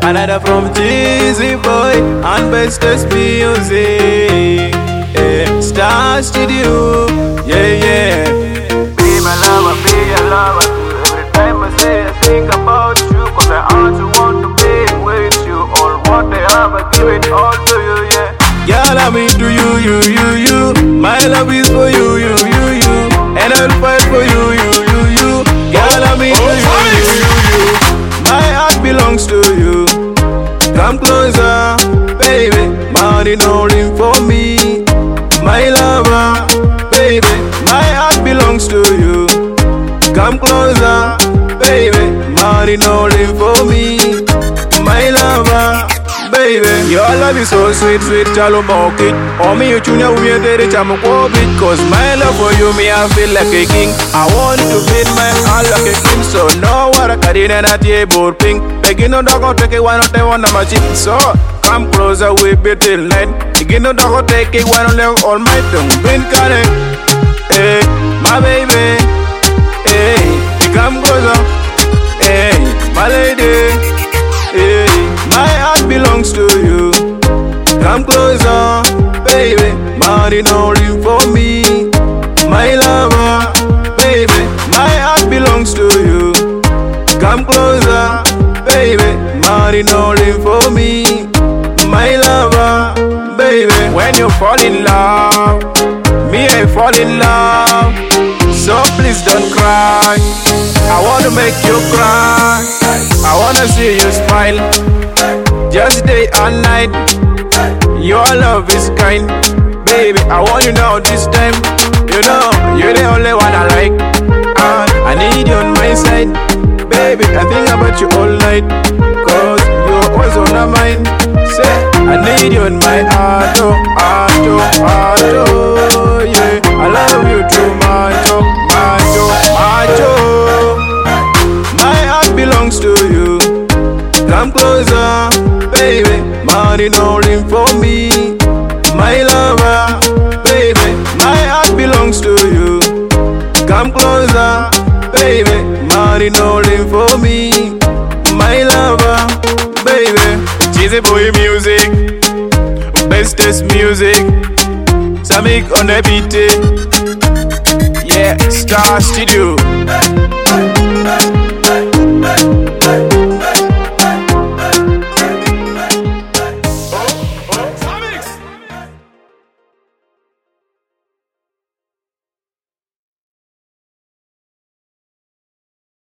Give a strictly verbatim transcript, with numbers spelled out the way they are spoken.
Another from Jeezy Boy and Bestest Music. Yeah. Star Studio, yeah, yeah. Be my lover, be your lover. Every time I say I think about you, cause I also want to be with you. All what I have, I give it all to you, yeah. Girl, I'm into you, you, you, you. My love is for you, you, you, you. And I'll fight for you, you, you, you. Girl, I'm into you, you, you, you. My heart belongs to you. Come closer, baby. Money no room for me. My lover, baby. My heart belongs to you. Come closer, baby. Money no room for me. My lover, baby. Your love is so sweet, sweet, chalo moke. Oh me you chunya uye tere chamo it. Cause my love for you, me I feel like a king. I want to beat my heart like a king. So no water carina na tie board pink. Begin no dog take it, why not they want my chip. So come closer, we be till night. Begin no dog take it, why not let all my tongue. Been connect, hey, my baby. Hey, come closer, hey, my lady. Hey, my heart belongs to you. Come closer, baby. Money no room for me. My lover, baby. My heart belongs to you. Come closer, baby. Money no room for me. My lover, baby. When you fall in love, me I fall in love. So please don't cry. I wanna make you cry. I wanna see you smile. Just day and night. Your love is kind. Baby, I want you now this time. You know, you're the only one I like. And I need you on my side. Baby, I think about you all night. Cause you're always on my mind. Say, I need you in my heart. Oh, heart, oh, heart, oh, yeah. I love you too much. Oh, much, oh, much, oh. My heart belongs to you. Come closer, baby. Money no room for me. My lover, baby. My heart belongs to you. Come closer, baby. Money no room for me. My lover, baby. Jeezy Boy music, Bestest music. Samik on the beat. Yeah, Star Studio.